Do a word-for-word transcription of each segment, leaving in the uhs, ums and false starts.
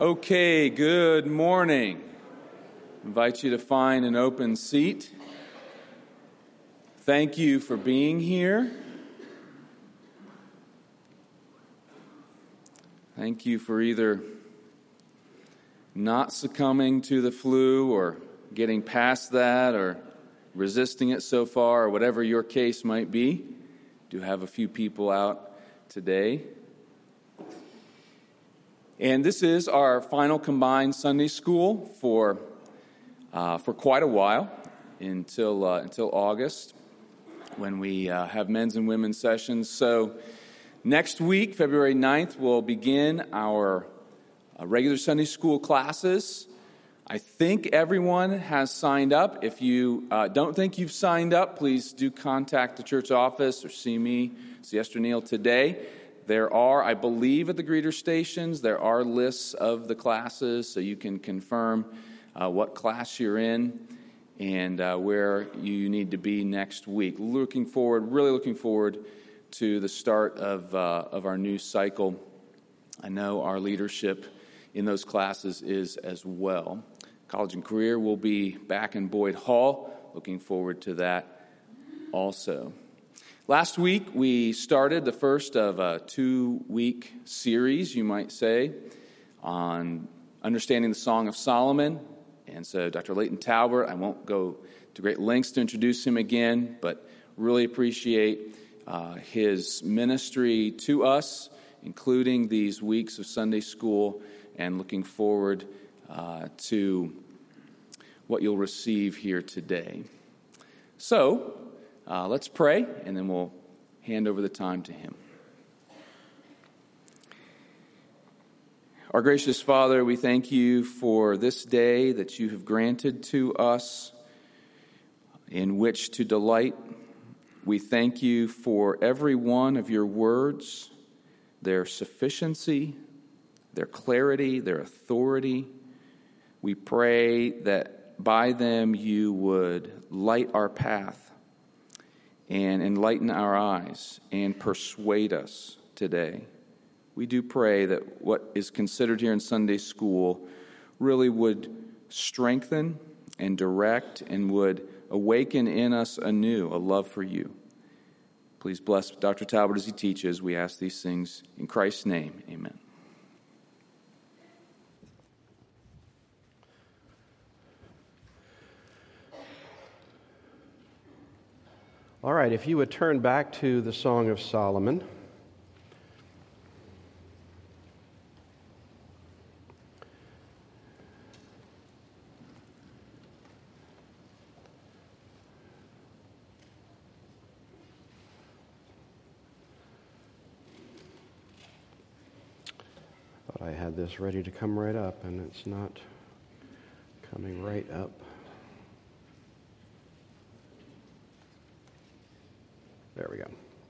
Okay, good morning. I invite you to find an open seat. Thank you for being here. Thank you for either not succumbing to the flu or getting past that or resisting it so far, or whatever your case might be. Do have a few people out today. And this is our final combined Sunday school for uh, for quite a while, until uh, until August, when we uh, have men's and women's sessions. So next week, February ninth, we'll begin our uh, regular Sunday school classes. I think everyone has signed up. If you uh, don't think you've signed up, please do contact the church office or see me, see Esther Neal today. There are, I believe, at the greeter stations, there are lists of the classes, so you can confirm uh, what class you're in and uh, where you need to be next week. Looking forward, really looking forward to the start of uh, of our new cycle. I know our leadership in those classes is as well. College and Career will be back in Boyd Hall. Looking forward to that also. Last week, we started the first of a two-week series, you might say, on understanding the Song of Solomon. And so Doctor Leighton Talbert, I won't go to great lengths to introduce him again, but really appreciate uh, his ministry to us, including these weeks of Sunday school, and looking forward uh, to what you'll receive here today. So, Uh, let's pray, and then we'll hand over the time to him. Our gracious Father, we thank you for this day that you have granted to us in which to delight. We thank you for every one of your words, their sufficiency, their clarity, their authority. We pray that by them you would light our path and enlighten our eyes, and persuade us today. We do pray that what is considered here in Sunday school really would strengthen and direct and would awaken in us anew a love for you. Please bless Doctor Talbert as he teaches. We ask these things in Christ's name. Amen. All right, if you would turn back to the Song of Solomon. Thought I had this ready to come right up, and it's not coming right up. There we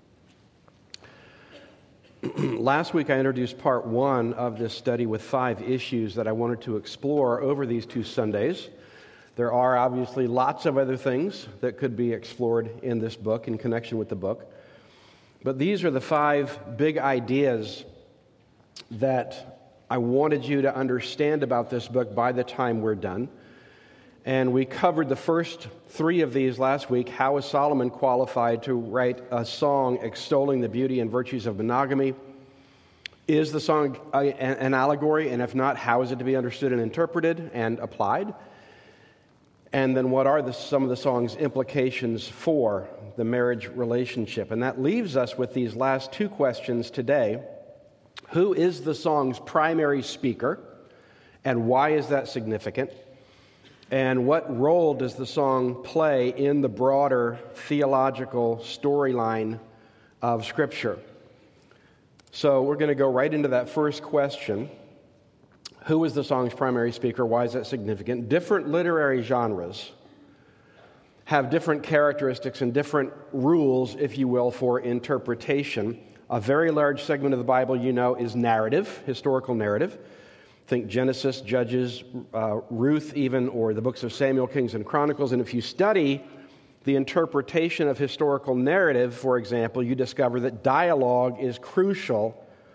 go. Last week I introduced part one of this study with five issues that I wanted to explore over these two Sundays. There are obviously lots of other things that could be explored in this book in connection with the book. But these are the five big ideas that I wanted you to understand about this book by the time we're done. And we covered the first three of these last week. How is Solomon qualified to write a song extolling the beauty and virtues of monogamy? Is the song an allegory? And if not, how is it to be understood and interpreted and applied? And then what are the, some of the song's implications for the marriage relationship? And that leaves us with these last two questions today. Who is the song's primary speaker? And why is that significant? And what role does the song play in the broader theological storyline of Scripture? So we're going to go right into that first question. Who is the song's primary speaker? Why is that significant? Different literary genres have different characteristics and different rules, if you will, for interpretation. A very large segment of the Bible, you know, is narrative, historical narrative. Think Genesis, Judges, uh, Ruth even, or the books of Samuel, Kings, and Chronicles. And if you study the interpretation of historical narrative, for example, you discover that dialogue is crucial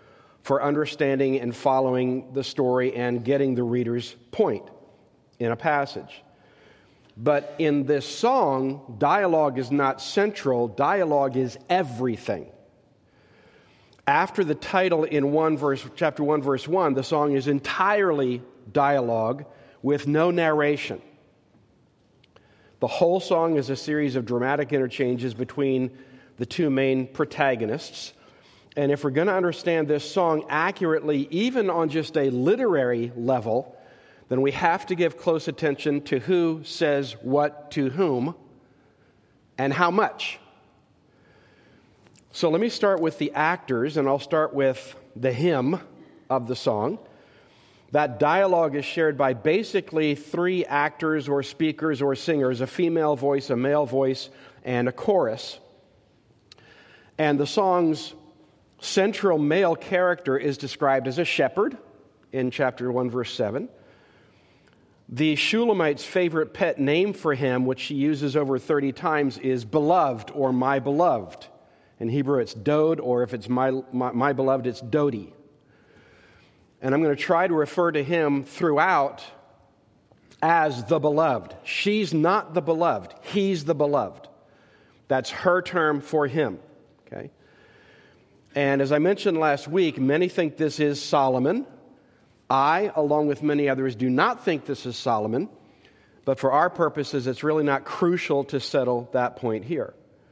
for understanding and following the story and getting the reader's point in a passage. But in this song, dialogue is not central. Dialogue is everything. After the title in one verse, chapter one, verse one, the song is entirely dialogue with no narration. The whole song is a series of dramatic interchanges between the two main protagonists. And if we're going to understand this song accurately, even on just a literary level, then we have to give close attention to who says what to whom and how much. So let me start with the actors, and I'll start with the hymn of the song. That dialogue is shared by basically three actors or speakers or singers, a female voice, a male voice, and a chorus. And the song's central male character is described as a shepherd in chapter one, verse seven. The Shulamite's favorite pet name for him, which she uses over thirty times, is beloved or my beloved. In Hebrew, it's dode, or if it's my, my, my beloved, it's dodi. And I'm going to try to refer to him throughout as the beloved. She's not the beloved. He's the beloved. That's her term for him. Okay? And as I mentioned last week, many think this is Solomon. I, along with many others, do not think this is Solomon. But for our purposes, it's really not crucial to settle that point here.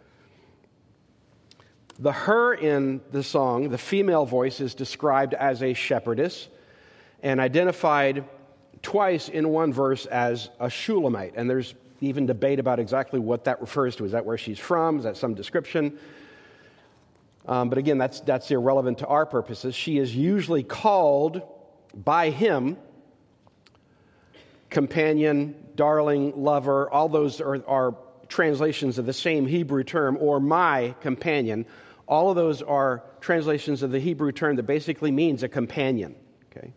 The her in the song, the female voice, is described as a shepherdess and identified twice in one verse as a Shulamite. And there's even debate about exactly what that refers to. Is that where she's from? Is that some description? Um, but again, that's, that's irrelevant to our purposes. She is usually called by him companion, darling, lover. All those are, are translations of the same Hebrew term, or my companion. All of those are translations of the Hebrew term that basically means a companion. Okay.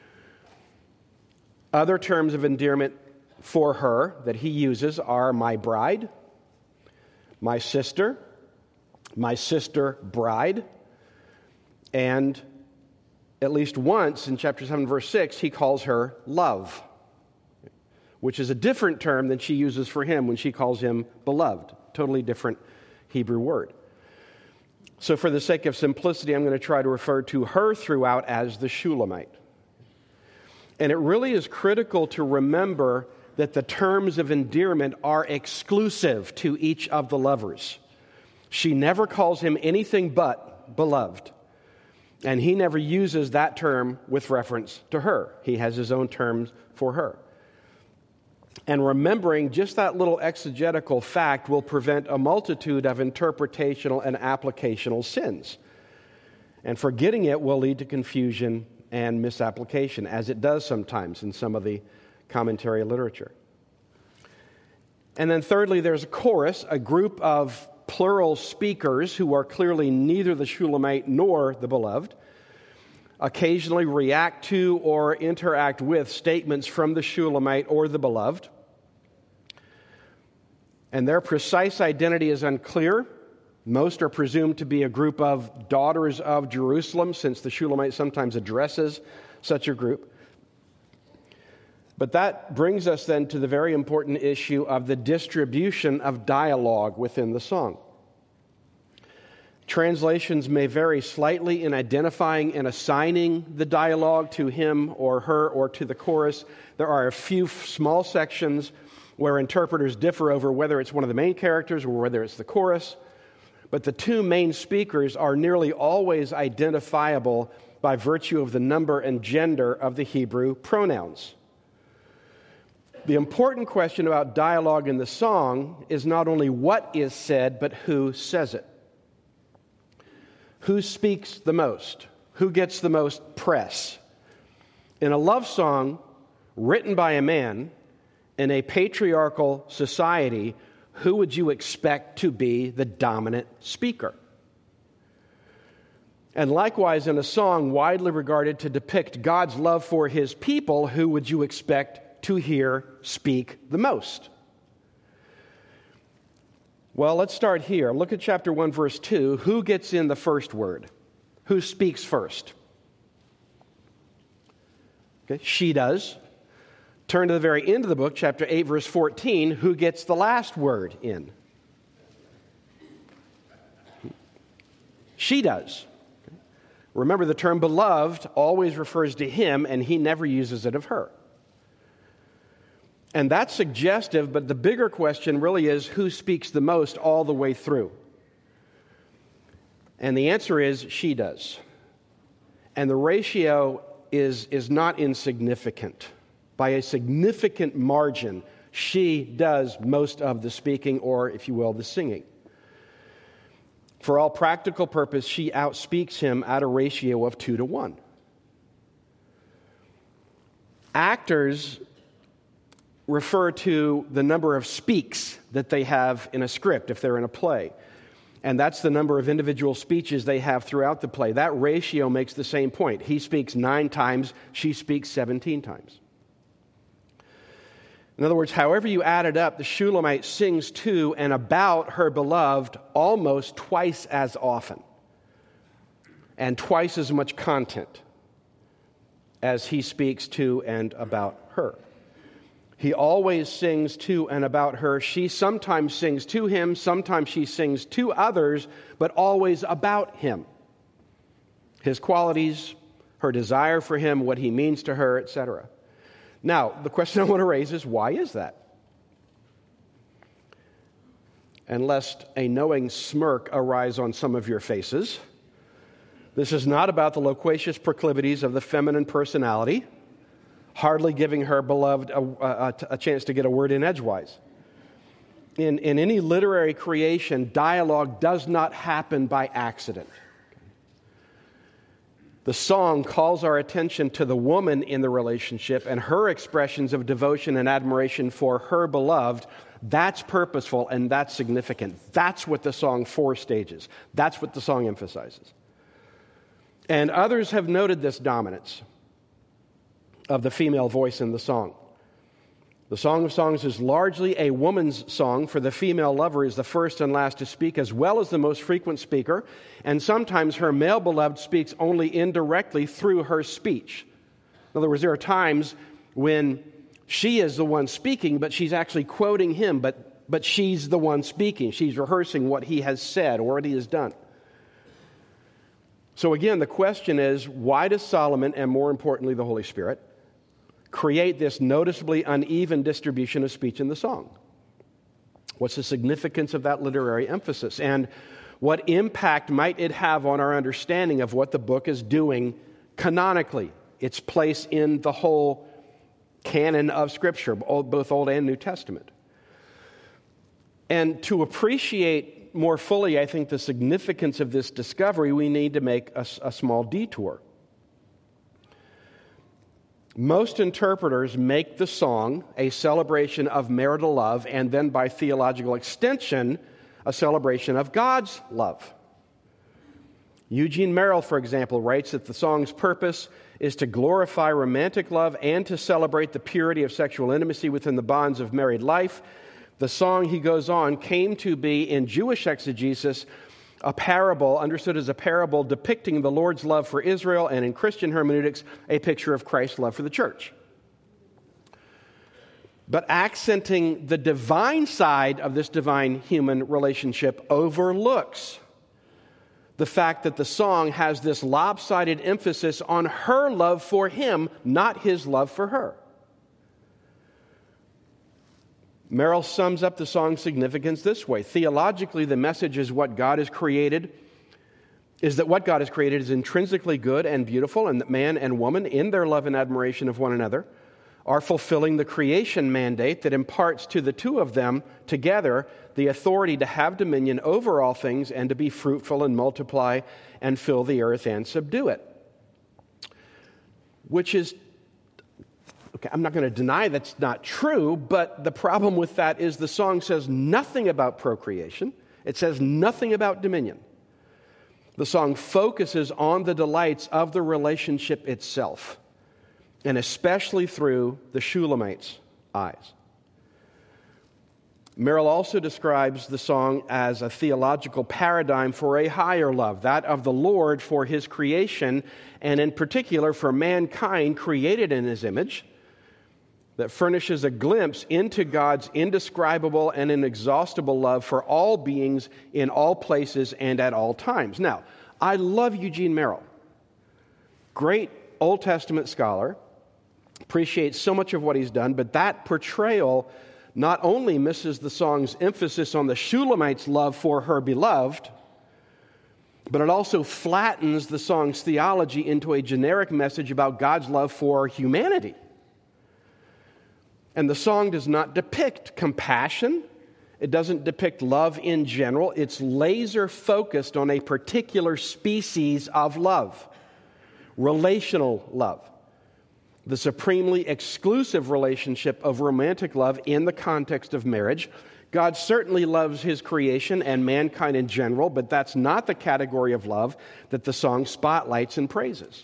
Other terms of endearment for her that he uses are my bride, my sister, my sister bride, and at least once in chapter seven, verse six, he calls her love, which is a different term than she uses for him when she calls him beloved. Totally different Hebrew word. So for the sake of simplicity, I'm going to try to refer to her throughout as the Shulamite. And it really is critical to remember that the terms of endearment are exclusive to each of the lovers. She never calls him anything but beloved. And he never uses that term with reference to her. He has his own terms for her. And remembering just that little exegetical fact will prevent a multitude of interpretational and applicational sins. And forgetting it will lead to confusion and misapplication, as it does sometimes in some of the commentary literature. And then thirdly, there's a chorus, a group of plural speakers who are clearly neither the Shulamite nor the beloved, occasionally react to or interact with statements from the Shulamite or the beloved. And their precise identity is unclear. Most are presumed to be a group of daughters of Jerusalem, since the Shulamite sometimes addresses such a group. But that brings us then to the very important issue of the distribution of dialogue within the song. Translations may vary slightly in identifying and assigning the dialogue to him or her or to the chorus. There are a few small sections where interpreters differ over whether it's one of the main characters or whether it's the chorus. But the two main speakers are nearly always identifiable by virtue of the number and gender of the Hebrew pronouns. The important question about dialogue in the song is not only what is said, but who says it. Who speaks the most? Who gets the most press? In a love song written by a man in a patriarchal society, who would you expect to be the dominant speaker? And likewise, in a song widely regarded to depict God's love for his people, who would you expect to hear speak the most? Well, let's start here. Look at chapter one, verse two. Who gets in the first word? Who speaks first? Okay, she does. Turn to the very end of the book, chapter eight, verse fourteen. Who gets the last word in? She does. Remember, the term beloved always refers to him, and he never uses it of her. And that's suggestive, but the bigger question really is who speaks the most all the way through? And the answer is she does. And the ratio is, is not insignificant. By a significant margin, she does most of the speaking, or, if you will, the singing. For all practical purpose, she outspeaks him at a ratio of two to one. Actors refer to the number of speaks that they have in a script if they're in a play. And that's the number of individual speeches they have throughout the play. That ratio makes the same point. He speaks nine times, she speaks seventeen times. In other words, however you add it up, the Shulamite sings to and about her beloved almost twice as often and twice as much content as he speaks to and about her. He always sings to and about her. She sometimes sings to him, sometimes she sings to others, but always about him. His qualities, her desire for him, what he means to her, et cetera. Now, the question I want to raise is, why is that? And lest a knowing smirk arise on some of your faces, this is not about the loquacious proclivities of the feminine personality, hardly giving her beloved a, a, a chance to get a word in edgewise. In, in any literary creation, dialogue does not happen by accident. The song calls our attention to the woman in the relationship and her expressions of devotion and admiration for her beloved. That's purposeful and that's significant. That's what the song forestages. That's what the song emphasizes. And others have noted this dominance of the female voice in the song. The Song of Songs is largely a woman's song, for the female lover is the first and last to speak, as well as the most frequent speaker, and sometimes her male beloved speaks only indirectly through her speech. In other words, there are times when she is the one speaking, but she's actually quoting him, but, but she's the one speaking. She's rehearsing what he has said or what he has done. So again, the question is, why does Solomon, and more importantly the Holy Spirit, create this noticeably uneven distribution of speech in the song? What's the significance of that literary emphasis? And what impact might it have on our understanding of what the book is doing canonically, its place in the whole canon of Scripture, both Old and New Testament? And to appreciate more fully, I think, the significance of this discovery, we need to make a, a small detour. Most interpreters make the song a celebration of marital love and then by theological extension, a celebration of God's love. Eugene Merrill, for example, writes that the song's purpose is to glorify romantic love and to celebrate the purity of sexual intimacy within the bonds of married life. The song, he goes on, came to be in Jewish exegesis a parable, understood as a parable depicting the Lord's love for Israel, and in Christian hermeneutics, a picture of Christ's love for the church. But accenting the divine side of this divine-human relationship overlooks the fact that the song has this lopsided emphasis on her love for him, not his love for her. Merrill sums up the song's significance this way. Theologically, the message is what God has created, is that what God has created is intrinsically good and beautiful, and that man and woman, in their love and admiration of one another, are fulfilling the creation mandate that imparts to the two of them together the authority to have dominion over all things and to be fruitful and multiply and fill the earth and subdue it. Which is Okay, I'm not going to deny that's not true, but the problem with that is the song says nothing about procreation. It says nothing about dominion. The song focuses on the delights of the relationship itself, and especially through the Shulamite's eyes. Merrill also describes the song as a theological paradigm for a higher love, that of the Lord for his creation, and in particular for mankind created in his image, that furnishes a glimpse into God's indescribable and inexhaustible love for all beings in all places and at all times. Now, I love Eugene Merrill. Great Old Testament scholar. Appreciate so much of what he's done, but that portrayal not only misses the song's emphasis on the Shulamite's love for her beloved, but it also flattens the song's theology into a generic message about God's love for humanity. And the song does not depict compassion. It doesn't depict love in general. It's laser focused on a particular species of love, relational love, the supremely exclusive relationship of romantic love in the context of marriage. God certainly loves his creation and mankind in general, but that's not the category of love that the song spotlights and praises.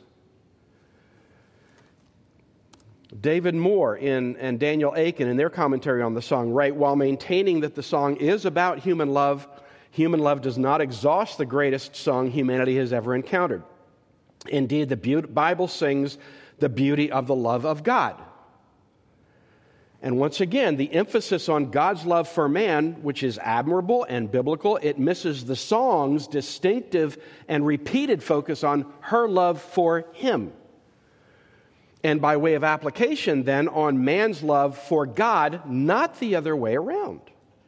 David Moore in, and Daniel Aiken in their commentary on the song write, while maintaining that the song is about human love, human love does not exhaust the greatest song humanity has ever encountered. Indeed, the be- Bible sings the beauty of the love of God. And once again, the emphasis on God's love for man, which is admirable and biblical, it misses the song's distinctive and repeated focus on her love for him. And by way of application, then, on man's love for God, not the other way around.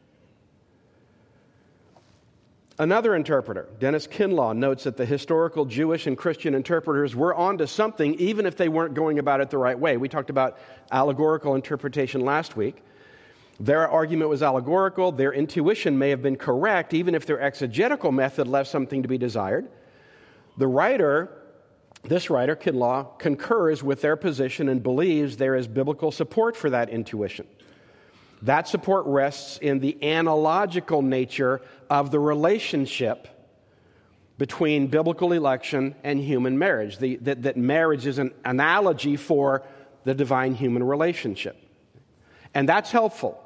Another interpreter, Dennis Kinlaw, notes that the historical Jewish and Christian interpreters were onto something, even if they weren't going about it the right way. We talked about allegorical interpretation last week. Their argument was allegorical. Their intuition may have been correct, even if their exegetical method left something to be desired. The writer... This writer, Kinlaw, concurs with their position and believes there is biblical support for that intuition. That support rests in the analogical nature of the relationship between biblical election and human marriage, the, that, that marriage is an analogy for the divine human relationship. And that's helpful.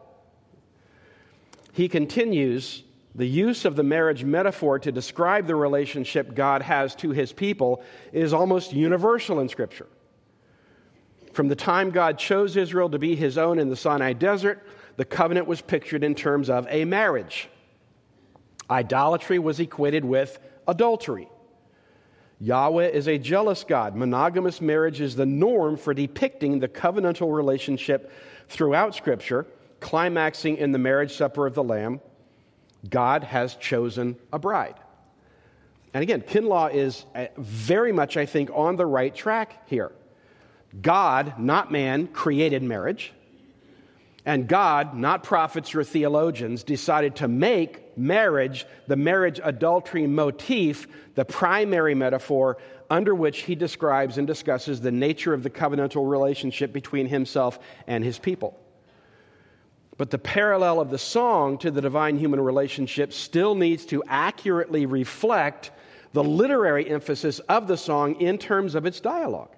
He continues, the use of the marriage metaphor to describe the relationship God has to his people is almost universal in Scripture. From the time God chose Israel to be his own in the Sinai desert, the covenant was pictured in terms of a marriage. Idolatry was equated with adultery. Yahweh is a jealous God. Monogamous marriage is the norm for depicting the covenantal relationship throughout Scripture, climaxing in the marriage supper of the Lamb. God has chosen a bride. And again, Kinlaw is very much, I think, on the right track here. God, not man, created marriage. And God, not prophets or theologians, decided to make marriage, the marriage adultery motif, the primary metaphor under which he describes and discusses the nature of the covenantal relationship between himself and his people. But the parallel of the song to the divine-human relationship still needs to accurately reflect the literary emphasis of the song in terms of its dialogue.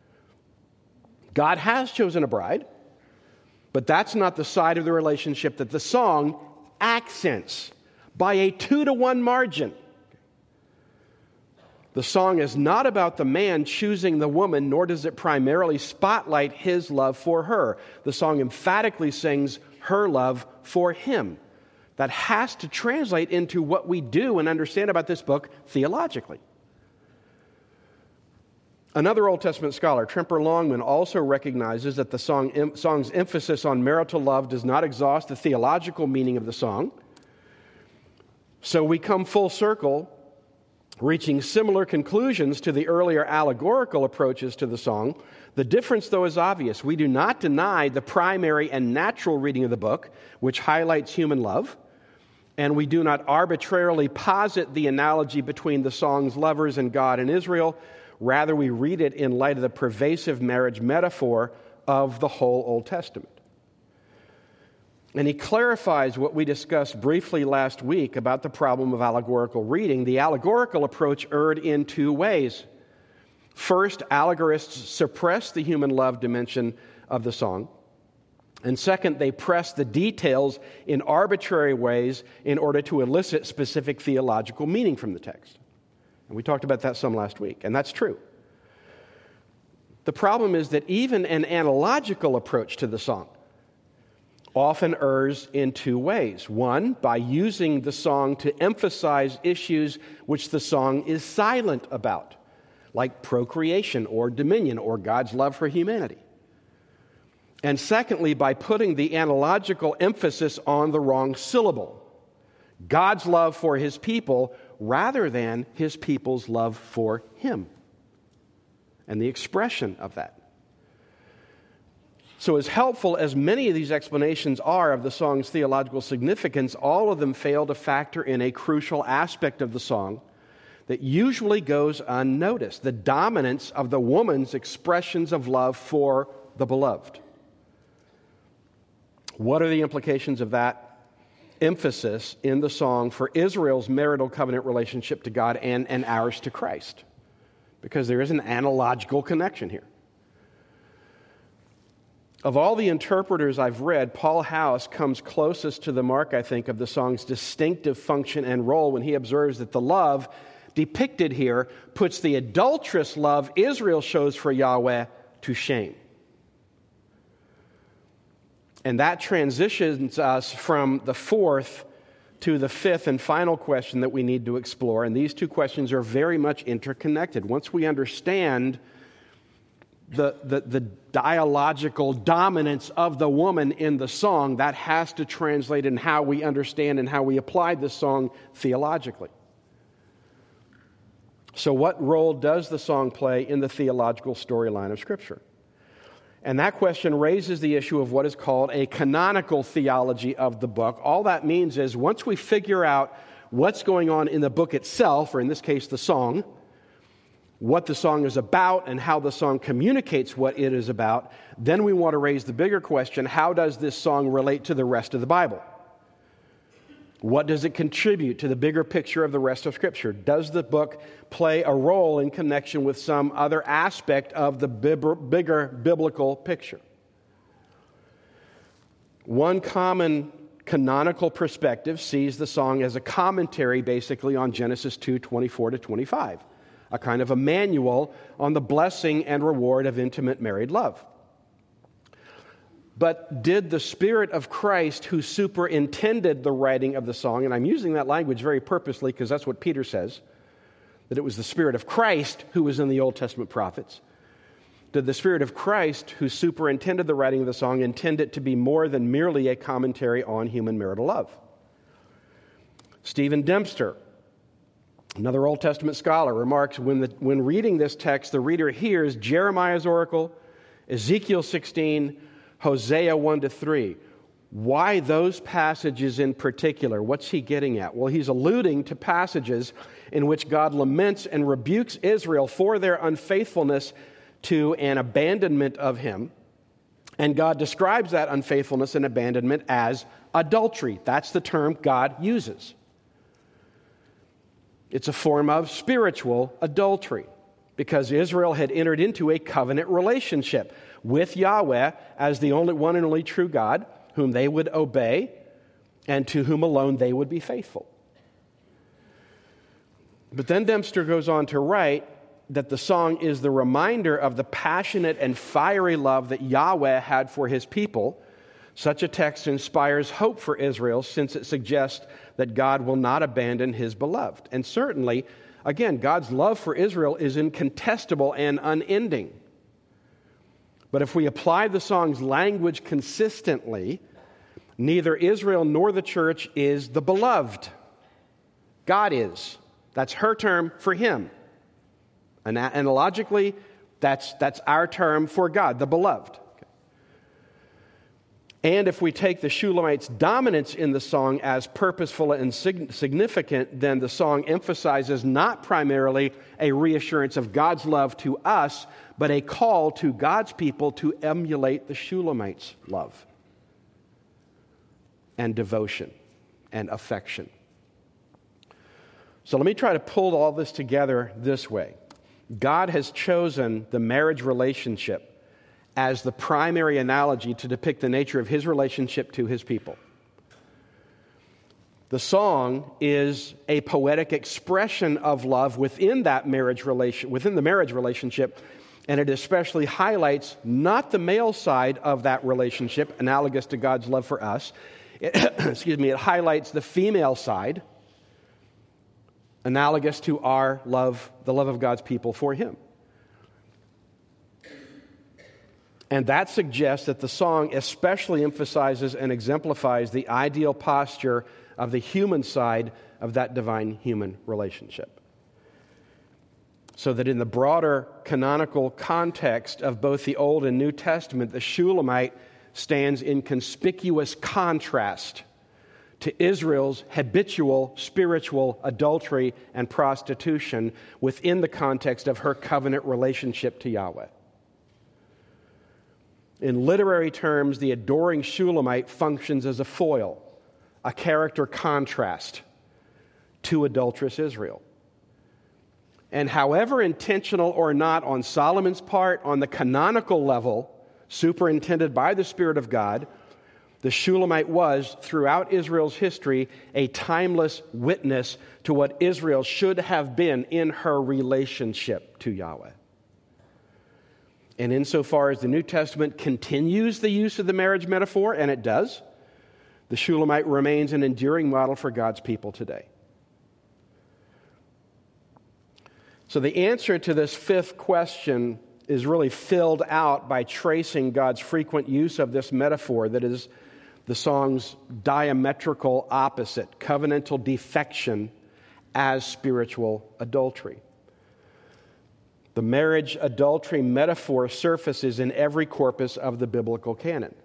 God has chosen a bride, but that's not the side of the relationship that the song accents by a two to one margin. The song is not about the man choosing the woman, nor does it primarily spotlight his love for her. The song emphatically sings her love for him. That has to translate into what we do and understand about this book theologically. Another Old Testament scholar, Tremper Longman, also recognizes that the song, song's emphasis on marital love does not exhaust the theological meaning of the song. So we come full circle, reaching similar conclusions to the earlier allegorical approaches to the song. The difference, though, is obvious. We do not deny the primary and natural reading of the book, which highlights human love, and we do not arbitrarily posit the analogy between the song's lovers and God and Israel. Rather, we read it in light of the pervasive marriage metaphor of the whole Old Testament. And he clarifies what we discussed briefly last week about the problem of allegorical reading. The allegorical approach erred in two ways. First, allegorists suppressed the human love dimension of the song. And second, they press the details in arbitrary ways in order to elicit specific theological meaning from the text. And we talked about that some last week, and that's true. The problem is that even an analogical approach to the song often errs in two ways. One, by using the song to emphasize issues which the song is silent about, like procreation or dominion or God's love for humanity. And secondly, by putting the analogical emphasis on the wrong syllable, God's love for his people rather than his people's love for him, and the expression of that. So as helpful as many of these explanations are of the song's theological significance, all of them fail to factor in a crucial aspect of the song that usually goes unnoticed: the dominance of the woman's expressions of love for the beloved. What are the implications of that emphasis in the song for Israel's marital covenant relationship to God and, and ours to Christ? Because there is an analogical connection here. Of all the interpreters I've read, Paul House comes closest to the mark, I think, of the song's distinctive function and role when he observes that the love depicted here puts the adulterous love Israel shows for Yahweh to shame. And that transitions us from the fourth to the fifth and final question that we need to explore. And these two questions are very much interconnected. Once we understand the, the, the dialogical dominance of the woman in the song, that has to translate in how we understand and how we apply the song theologically. So what role does the song play in the theological storyline of Scripture? And that question raises the issue of what is called a canonical theology of the book. All that means is once we figure out what's going on in the book itself, or in this case the song, what the song is about and how the song communicates what it is about, then we want to raise the bigger question: how does this song relate to the rest of the Bible? What does it contribute to the bigger picture of the rest of Scripture? Does the book play a role in connection with some other aspect of the bib- bigger biblical picture? One common canonical perspective sees the song as a commentary basically on Genesis two, twenty-four to twenty-five, a kind of a manual on the blessing and reward of intimate married love. But did the Spirit of Christ, who superintended the writing of the song, and I'm using that language very purposely because that's what Peter says, that it was the Spirit of Christ who was in the Old Testament prophets, did the Spirit of Christ, who superintended the writing of the song, intend it to be more than merely a commentary on human marital love? Stephen Dempster, another Old Testament scholar, remarks, when, the, when reading this text, the reader hears Jeremiah's oracle, Ezekiel sixteen, Hosea one to three. Why those passages in particular? What's he getting at? Well, he's alluding to passages in which God laments and rebukes Israel for their unfaithfulness to an abandonment of him. And God describes that unfaithfulness and abandonment as adultery. That's the term God uses. It's a form of spiritual adultery because Israel had entered into a covenant relationship with Yahweh as the only one and only true God, whom they would obey and to whom alone they would be faithful. But then Dempster goes on to write that the song is the reminder of the passionate and fiery love that Yahweh had for his people. Such a text inspires hope for Israel, since it suggests that God will not abandon his beloved. And certainly, again, God's love for Israel is incontestable and unending. But if we apply the song's language consistently, neither Israel nor the church is the beloved. God is. That's her term for him. And analogically, that's, that's our term for God, the beloved. Okay. And if we take the Shulamite's dominance in the song as purposeful and sig- significant, then the song emphasizes not primarily a reassurance of God's love to us, but a call to God's people to emulate the Shulamite's love and devotion and affection. So let me try to pull all this together this way. God has chosen the marriage relationship as the primary analogy to depict the nature of his relationship to his people. The song is a poetic expression of love within that marriage relation, within the marriage relationship, and it especially highlights not the male side of that relationship, analogous to God's love for us. It, excuse me, it highlights the female side, analogous to our love, the love of God's people for him. And that suggests that the song especially emphasizes and exemplifies the ideal posture of the human side of that divine-human relationship. So that in the broader canonical context of both the Old and New Testament, the Shulamite stands in conspicuous contrast to Israel's habitual spiritual adultery and prostitution within the context of her covenant relationship to Yahweh. In literary terms, the adoring Shulamite functions as a foil, a character contrast to adulterous Israel. And however intentional or not on Solomon's part, on the canonical level, superintended by the Spirit of God, the Shulamite was, throughout Israel's history, a timeless witness to what Israel should have been in her relationship to Yahweh. And insofar as the New Testament continues the use of the marriage metaphor, and it does, the Shulamite remains an enduring model for God's people today. So the answer to this fifth question is really filled out by tracing God's frequent use of this metaphor that is the song's diametrical opposite, covenantal defection as spiritual adultery. The marriage adultery metaphor surfaces in every corpus of the biblical canon.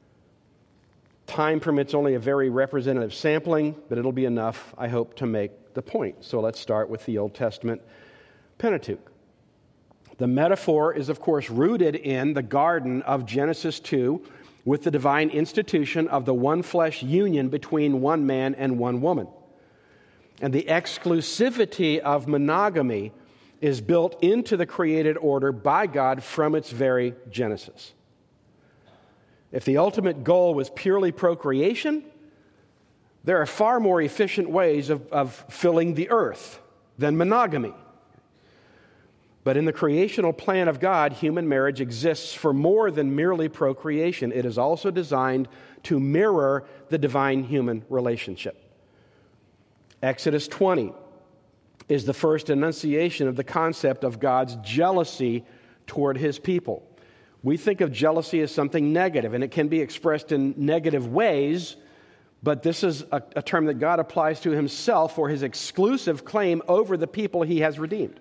Time permits only a very representative sampling, but it'll be enough, I hope, to make the point. So let's start with the Old Testament Pentateuch. The metaphor is, of course, rooted in the garden of Genesis two with the divine institution of the one flesh union between one man and one woman. And the exclusivity of monogamy is built into the created order by God from its very genesis. If the ultimate goal was purely procreation, there are far more efficient ways of, of filling the earth than monogamy. But in the creational plan of God, human marriage exists for more than merely procreation. It is also designed to mirror the divine-human relationship. Exodus twenty is the first enunciation of the concept of God's jealousy toward his people. We think of jealousy as something negative, and it can be expressed in negative ways, but this is a, a term that God applies to himself for his exclusive claim over the people he has redeemed.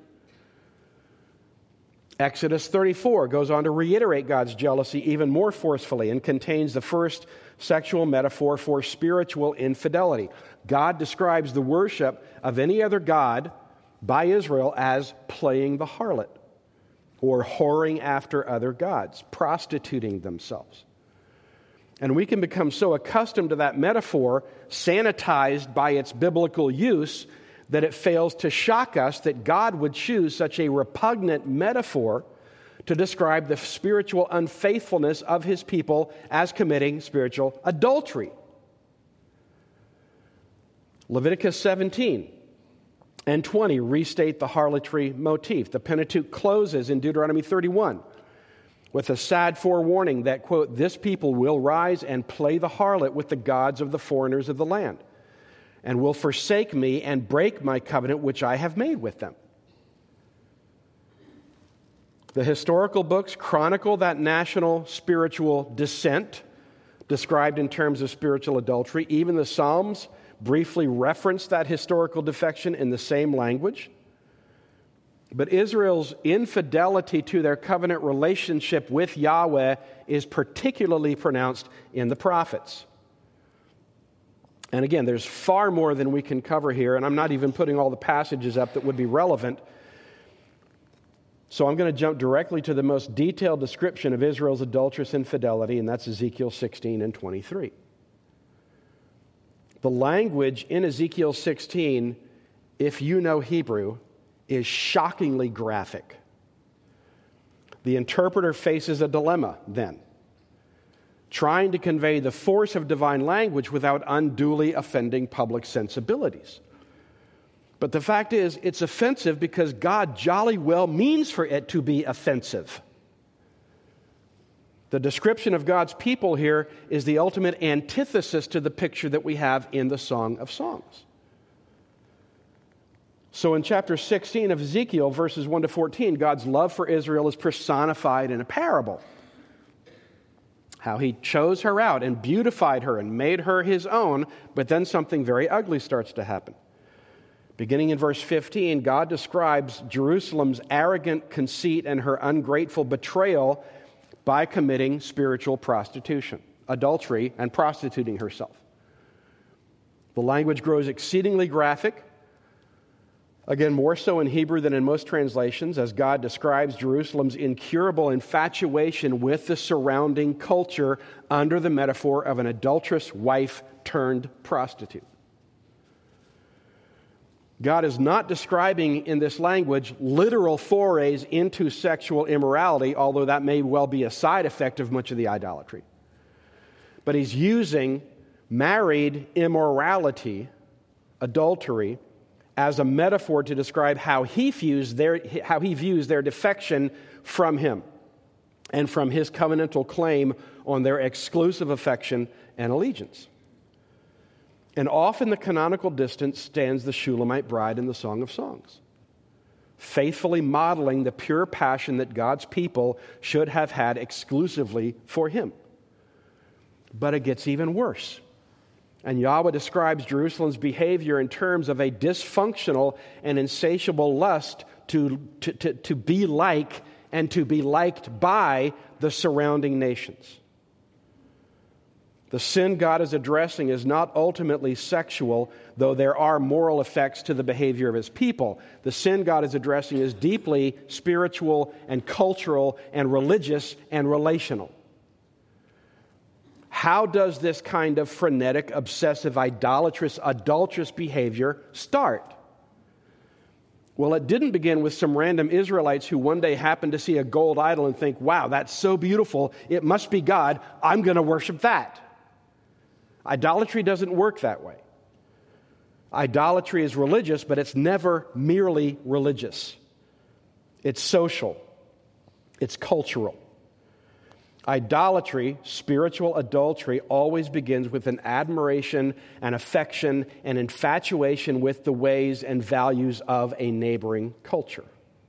Exodus thirty-four goes on to reiterate God's jealousy even more forcefully and contains the first sexual metaphor for spiritual infidelity. God describes the worship of any other god by Israel as playing the harlot or whoring after other gods, prostituting themselves. And we can become so accustomed to that metaphor, sanitized by its biblical use, that it fails to shock us that God would choose such a repugnant metaphor to describe the spiritual unfaithfulness of his people as committing spiritual adultery. Leviticus seventeen and twenty restate the harlotry motif. The Pentateuch closes in Deuteronomy thirty-one with a sad forewarning that, quote, "This people will rise and play the harlot with the gods of the foreigners of the land, and will forsake me and break my covenant which I have made with them." The historical books chronicle that national spiritual descent described in terms of spiritual adultery. Even the Psalms briefly reference that historical defection in the same language. But Israel's infidelity to their covenant relationship with Yahweh is particularly pronounced in the prophets. And again, there's far more than we can cover here, and I'm not even putting all the passages up that would be relevant. So I'm going to jump directly to the most detailed description of Israel's adulterous infidelity, and that's Ezekiel sixteen and twenty-three. The language in Ezekiel sixteen, if you know Hebrew, is shockingly graphic. The interpreter faces a dilemma then, trying to convey the force of divine language without unduly offending public sensibilities. But the fact is, it's offensive because God jolly well means for it to be offensive. The description of God's people here is the ultimate antithesis to the picture that we have in the Song of Songs. So in chapter sixteen of Ezekiel, verses one to fourteen, God's love for Israel is personified in a parable. How he chose her out and beautified her and made her his own, but then something very ugly starts to happen. Beginning in verse fifteen, God describes Jerusalem's arrogant conceit and her ungrateful betrayal by committing spiritual prostitution, adultery, and prostituting herself. The language grows exceedingly graphic, again, more so in Hebrew than in most translations, as God describes Jerusalem's incurable infatuation with the surrounding culture under the metaphor of an adulterous wife turned prostitute. God is not describing in this language literal forays into sexual immorality, although that may well be a side effect of much of the idolatry. But he's using married immorality, adultery, as a metaphor to describe how he views their, how he views their defection from him and from his covenantal claim on their exclusive affection and allegiance. And off in the canonical distance stands the Shulamite bride in the Song of Songs, faithfully modeling the pure passion that God's people should have had exclusively for him. But it gets even worse. And Yahweh describes Jerusalem's behavior in terms of a dysfunctional and insatiable lust to, to, to, to be like and to be liked by the surrounding nations. The sin God is addressing is not ultimately sexual, though there are moral effects to the behavior of his people. The sin God is addressing is deeply spiritual and cultural and religious and relational. How does this kind of frenetic, obsessive, idolatrous, adulterous behavior start? Well, it didn't begin with some random Israelites who one day happened to see a gold idol and think, wow, that's so beautiful, it must be God, I'm going to worship that. Idolatry doesn't work that way. Idolatry is religious, but it's never merely religious. It's social. It's cultural. Idolatry, spiritual adultery, always begins with an admiration and affection and infatuation with the ways and values of a neighboring culture.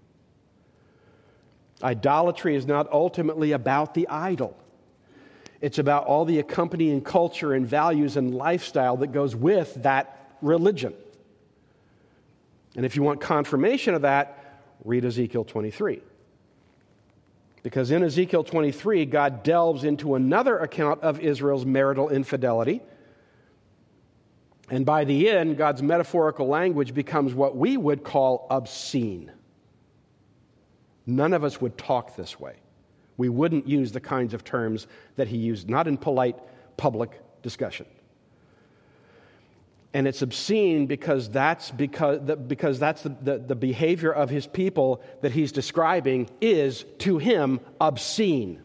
Idolatry is not ultimately about the idol. It's about all the accompanying culture and values and lifestyle that goes with that religion. And if you want confirmation of that, read Ezekiel twenty-three. Because in Ezekiel twenty-three, God delves into another account of Israel's marital infidelity. And by the end, God's metaphorical language becomes what we would call obscene. None of us would talk this way. We wouldn't use the kinds of terms that he used, not in polite public discussion. And it's obscene because that's because the, because that's the, the, the behavior of his people that he's describing is, to him, obscene.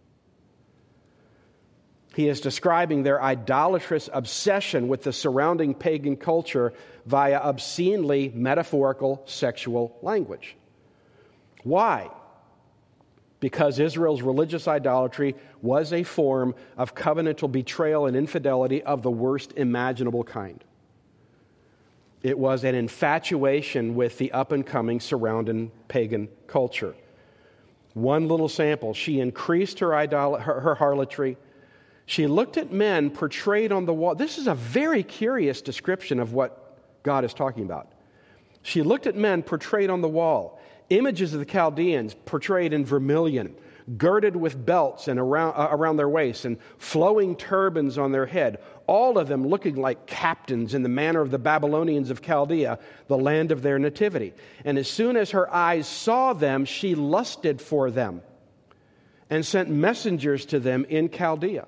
He is describing their idolatrous obsession with the surrounding pagan culture via obscenely metaphorical sexual language. Why? Because Israel's religious idolatry was a form of covenantal betrayal and infidelity of the worst imaginable kind. It was an infatuation with the up-and-coming surrounding pagan culture. One little sample, she increased her, idol- her, her harlotry. She looked at men portrayed on the wall. This is a very curious description of what God is talking about. She looked at men portrayed on the wall. Images of the Chaldeans portrayed in vermilion, girded with belts and around, uh, around their waists and flowing turbans on their head, all of them looking like captains in the manner of the Babylonians of Chaldea, the land of their nativity. And as soon as her eyes saw them, she lusted for them and sent messengers to them in Chaldea.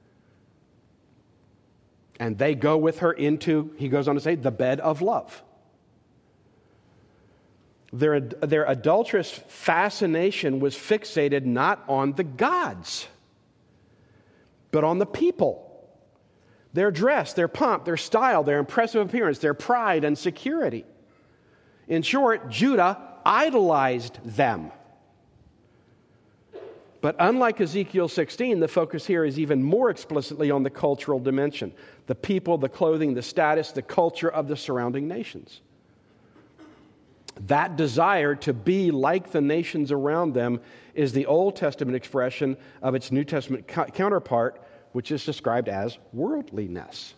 And they go with her into, he goes on to say, the bed of love. Their, their adulterous fascination was fixated not on the gods, but on the people. Their dress, their pomp, their style, their impressive appearance, their pride and security. In short, Judah idolized them. But unlike Ezekiel sixteen, the focus here is even more explicitly on the cultural dimension. The people, the clothing, the status, the culture of the surrounding nations. That desire to be like the nations around them is the Old Testament expression of its New Testament co- counterpart, which is described as worldliness.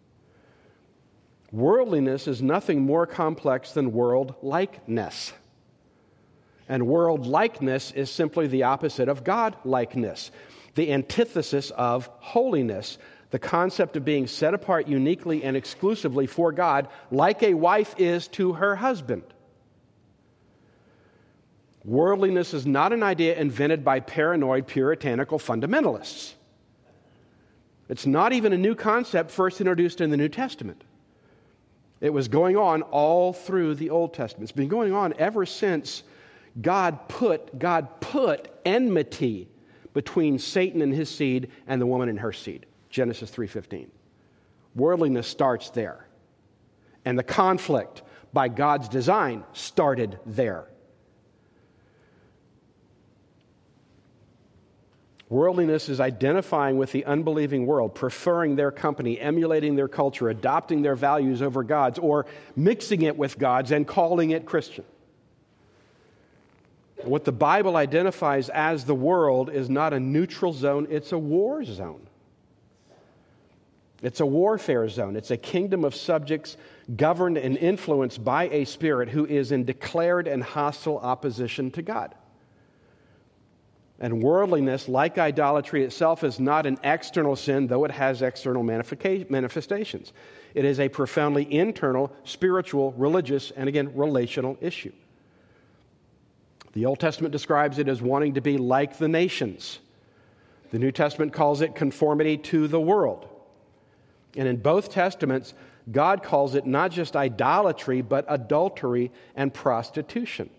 Worldliness is nothing more complex than world-likeness. And world-likeness is simply the opposite of God-likeness, the antithesis of holiness, the concept of being set apart uniquely and exclusively for God, like a wife is to her husband. Worldliness is not an idea invented by paranoid, puritanical fundamentalists. It's not even a new concept first introduced in the New Testament. It was going on all through the Old Testament. It's been going on ever since God put, God put enmity between Satan and his seed and the woman and her seed. Genesis three fifteen. Worldliness starts there. And the conflict, by God's design, started there. Worldliness is identifying with the unbelieving world, preferring their company, emulating their culture, adopting their values over God's, or mixing it with God's and calling it Christian. What the Bible identifies as the world is not a neutral zone, it's a war zone. It's a warfare zone. It's a kingdom of subjects governed and influenced by a spirit who is in declared and hostile opposition to God. And worldliness, like idolatry itself, is not an external sin, though it has external manifestations. It is a profoundly internal, spiritual, religious, and again, relational issue. The Old Testament describes it as wanting to be like the nations. The New Testament calls it conformity to the world. And in both Testaments, God calls it not just idolatry, but adultery and prostitution.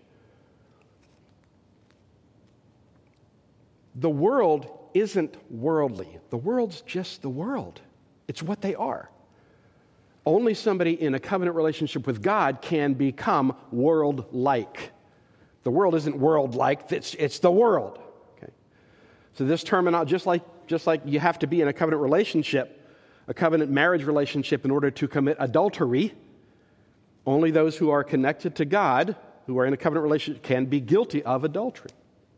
The world isn't worldly. The world's just the world. It's what they are. Only somebody in a covenant relationship with God can become world-like. The world isn't world-like, it's, it's the world. Okay? So this terminology, just like, just like you have to be in a covenant relationship, a covenant marriage relationship in order to commit adultery, only those who are connected to God, who are in a covenant relationship, can be guilty of adultery.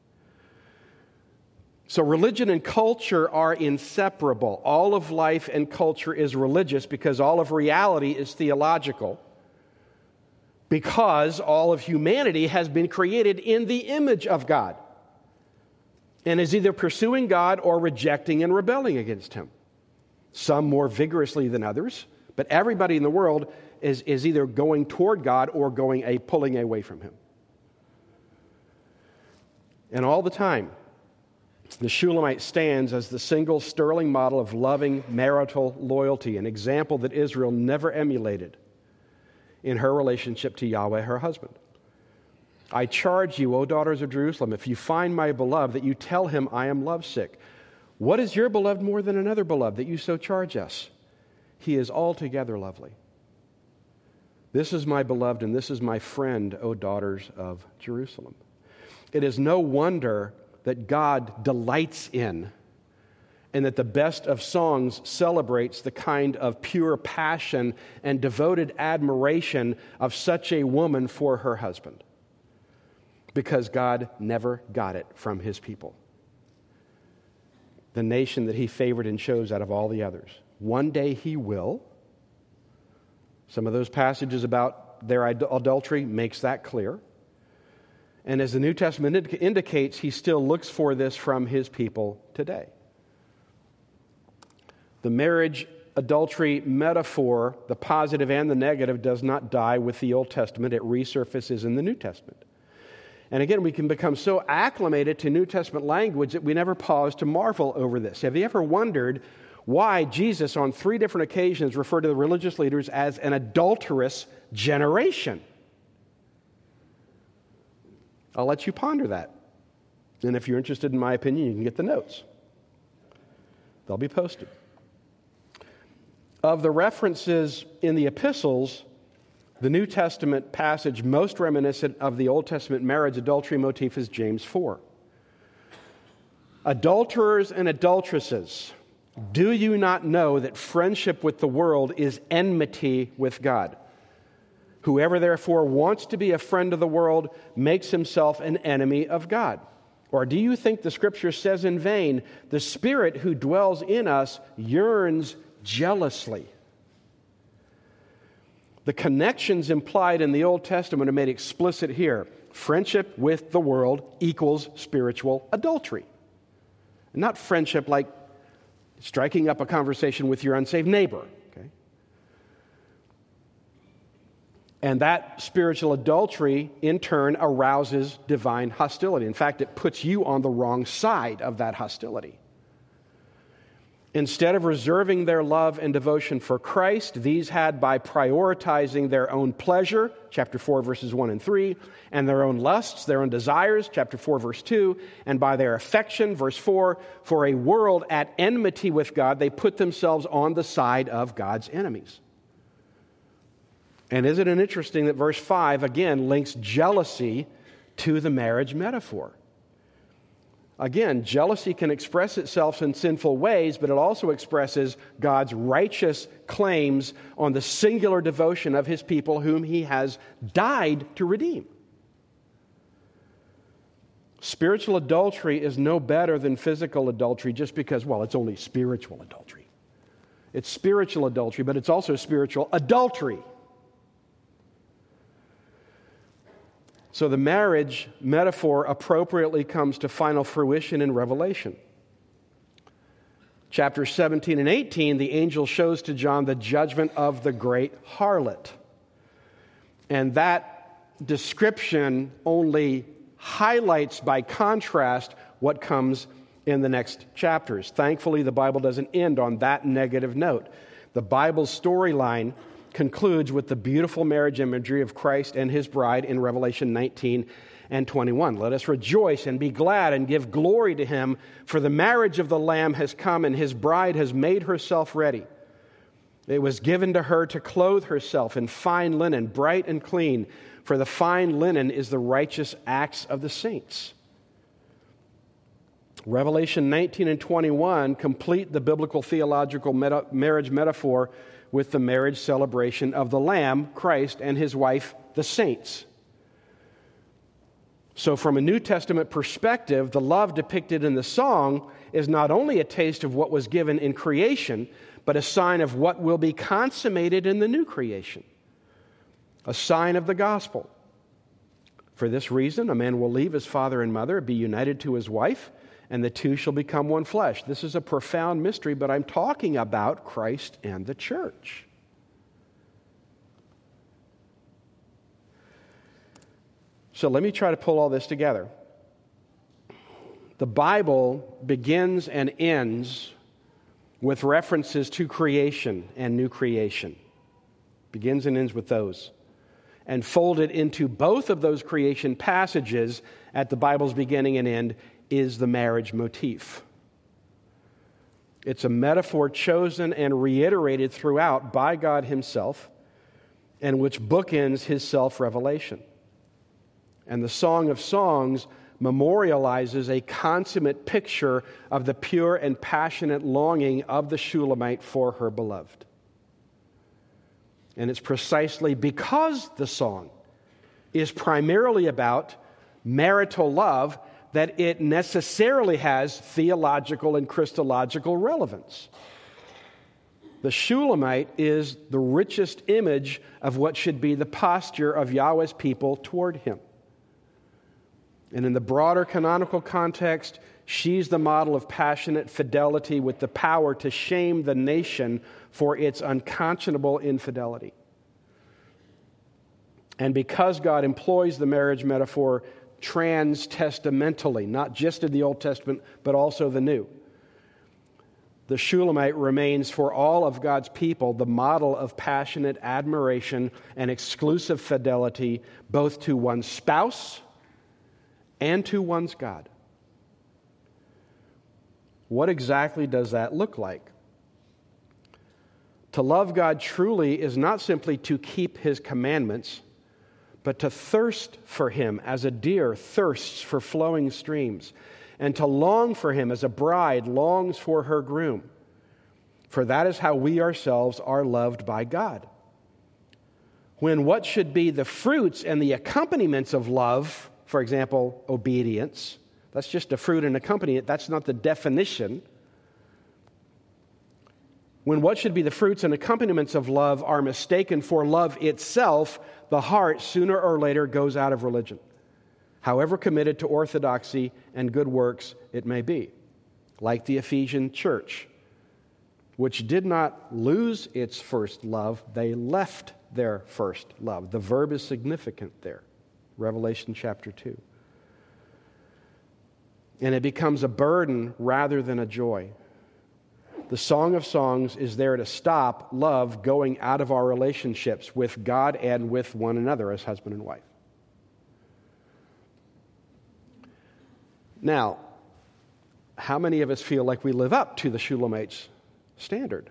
So religion and culture are inseparable. All of life and culture is religious because all of reality is theological. Because all of humanity has been created in the image of God and is either pursuing God or rejecting and rebelling against Him. Some more vigorously than others, but everybody in the world is, is either going toward God or going a, pulling away from Him. And all the time, the Shulamite stands as the single sterling model of loving marital loyalty, an example that Israel never emulated in her relationship to Yahweh, her husband. I charge you, O daughters of Jerusalem, if you find my beloved, that you tell him I am lovesick. What is your beloved more than another beloved, that you so charge us? He is altogether lovely. This is my beloved, and this is my friend, O daughters of Jerusalem. It is no wonder that God delights in, and that the best of songs celebrates the kind of pure passion and devoted admiration of such a woman for her husband. Because God never got it from His people. The nation that He favored and chose out of all the others. One day He will. Some of those passages about their adultery makes that clear. And as the New Testament indicates, He still looks for this from His people today. The marriage adultery metaphor, the positive and the negative, does not die with the Old Testament. It resurfaces in the New Testament. And again, we can become so acclimated to New Testament language that we never pause to marvel over this. Have you ever wondered why Jesus on three different occasions referred to the religious leaders as an adulterous generation? I'll let you ponder that. And if you're interested in my opinion, you can get the notes. They'll be posted. Of the references in the epistles, the New Testament passage most reminiscent of the Old Testament marriage adultery motif is James four. Adulterers and adulteresses, do you not know that friendship with the world is enmity with God? Whoever therefore wants to be a friend of the world makes himself an enemy of God. Or do you think the Scripture says in vain, the Spirit who dwells in us yearns jealously? The connections implied in the Old Testament are made explicit here. Friendship with the world equals spiritual adultery. Not friendship like striking up a conversation with your unsaved neighbor. Okay? And that spiritual adultery, in turn, arouses divine hostility. In fact, it puts you on the wrong side of that hostility. Instead of reserving their love and devotion for Christ, these had, by prioritizing their own pleasure, chapter four, verses one and three, and their own lusts, their own desires, chapter four, verse two, and by their affection, verse four, for a world at enmity with God, they put themselves on the side of God's enemies. And isn't it interesting that verse five, again, links jealousy to the marriage metaphor? Again, jealousy can express itself in sinful ways, but it also expresses God's righteous claims on the singular devotion of His people whom He has died to redeem. Spiritual adultery is no better than physical adultery just because, well, it's only spiritual adultery. It's spiritual adultery, but it's also spiritual adultery. So the marriage metaphor appropriately comes to final fruition in Revelation. Chapters seventeen and eighteen, the angel shows to John the judgment of the great harlot. And that description only highlights by contrast what comes in the next chapters. Thankfully, the Bible doesn't end on that negative note. The Bible's storyline concludes with the beautiful marriage imagery of Christ and His bride in Revelation nineteen and twenty-one. Let us rejoice and be glad and give glory to Him, for the marriage of the Lamb has come and His bride has made herself ready. It was given to her to clothe herself in fine linen, bright and clean, for the fine linen is the righteous acts of the saints. Revelation nineteen and twenty-one complete the biblical theological meta- marriage metaphor with the marriage celebration of the Lamb, Christ, and His wife, the saints. So from a New Testament perspective, the love depicted in the song is not only a taste of what was given in creation, but a sign of what will be consummated in the new creation, a sign of the gospel. For this reason, a man will leave his father and mother, be united to his wife, and the two shall become one flesh. This is a profound mystery, but I'm talking about Christ and the church. So let me try to pull all this together. The Bible begins and ends with references to creation and new creation. Begins and ends with those. And folded into both of those creation passages at the Bible's beginning and end is the marriage motif. It's a metaphor chosen and reiterated throughout by God Himself, and which bookends His self-revelation. And the Song of Songs memorializes a consummate picture of the pure and passionate longing of the Shulamite for her beloved. And it's precisely because the song is primarily about marital love that it necessarily has theological and Christological relevance. The Shulamite is the richest image of what should be the posture of Yahweh's people toward Him. And in the broader canonical context, she's the model of passionate fidelity with the power to shame the nation for its unconscionable infidelity. And because God employs the marriage metaphor trans-testamentally, not just in the Old Testament, but also the New, the Shulamite remains for all of God's people the model of passionate admiration and exclusive fidelity both to one's spouse and to one's God. What exactly does that look like? To love God truly is not simply to keep His commandments, but to thirst for Him as a deer thirsts for flowing streams, and to long for Him as a bride longs for her groom. For that is how we ourselves are loved by God. When what should be the fruits and the accompaniments of love, for example, obedience, that's just a fruit and accompaniment, that's not the definition. When what should be the fruits and accompaniments of love are mistaken for love itself, the heart sooner or later goes out of religion, however committed to orthodoxy and good works it may be. Like the Ephesian church, which did not lose its first love, they left their first love. The verb is significant there, Revelation chapter two. And it becomes a burden rather than a joy. The Song of Songs is there to stop love going out of our relationships with God and with one another as husband and wife. Now, how many of us feel like we live up to the Shulamites standard?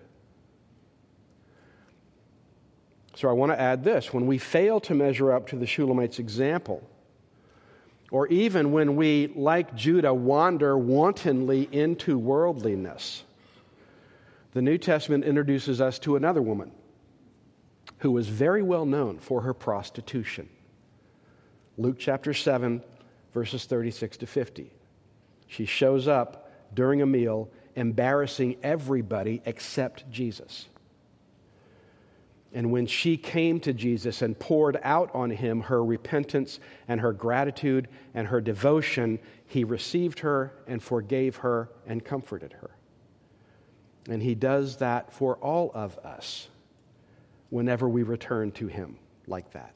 So I want to add this. When we fail to measure up to the Shulamites' example, or even when we, like Judah, wander wantonly into worldliness, the New Testament introduces us to another woman who was very well known for her prostitution. Luke chapter seven, verses thirty-six to fifty. She shows up during a meal, embarrassing everybody except Jesus. And when she came to Jesus and poured out on Him her repentance and her gratitude and her devotion, He received her and forgave her and comforted her. And He does that for all of us whenever we return to Him like that.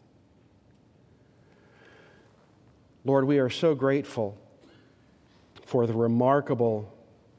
Lord, we are so grateful for the remarkable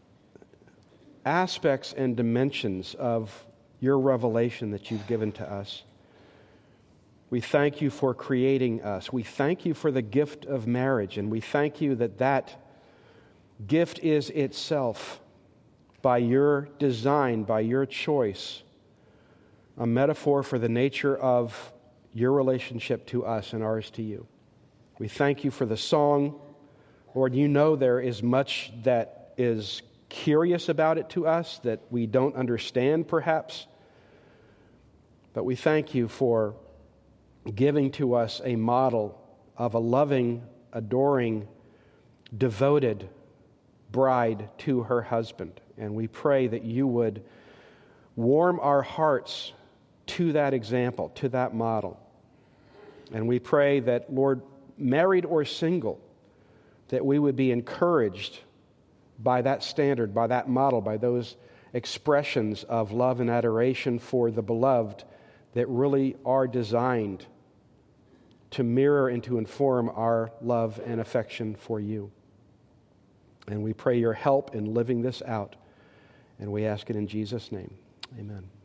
aspects and dimensions of Your revelation that You've given to us. We thank You for creating us. We thank You for the gift of marriage, and we thank You that that gift is itself, by Your design, by Your choice, a metaphor for the nature of Your relationship to us and ours to You. We thank You for the song. Lord, You know there is much that is curious about it to us that we don't understand perhaps, but we thank You for giving to us a model of a loving, adoring, devoted bride to her husband. And we pray that You would warm our hearts to that example, to that model. And we pray that, Lord, married or single, that we would be encouraged by that standard, by that model, by those expressions of love and adoration for the beloved that really are designed to mirror and to inform our love and affection for You. And we pray Your help in living this out. And we ask it in Jesus' name. Amen.